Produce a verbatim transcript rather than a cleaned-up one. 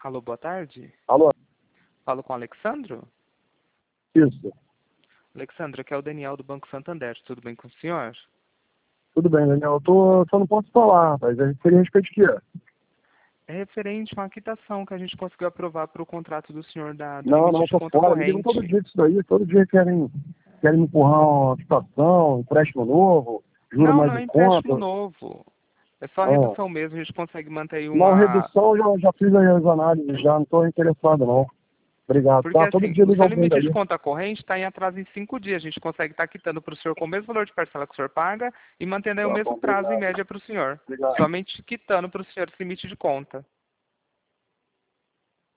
Alô, boa tarde. Alô? Falo com o Alexandro? Isso. Alexandro, aqui é o Daniel do Banco Santander. Tudo bem com o senhor? Tudo bem, Daniel. Eu tô, só não posso falar, mas a gente seria a respeito de quê? É referente a uma quitação que a gente conseguiu aprovar para o contrato do senhor da, do Não, limite não, de tô conta fora. Me ligam todo corrente. dia disso daí. Todo dia querem, querem me empurrar uma situação, empréstimo novo, juro Não, mais não em é conta. empréstimo novo. É só Ah. redução mesmo. A gente consegue manter aí Não, uma... redução, já, já fiz aí as análises, já não tô interessado, não. Obrigado, Porque tá? Todo assim, dia o liga seu alguém limite de daí. conta corrente está em atraso em cinco dias. A gente consegue estar quitando para o senhor com o mesmo valor de parcela que o senhor paga e mantendo aí o Tá mesmo bom, prazo em obrigado. média para o senhor. Obrigado. Somente quitando para o senhor esse limite de conta.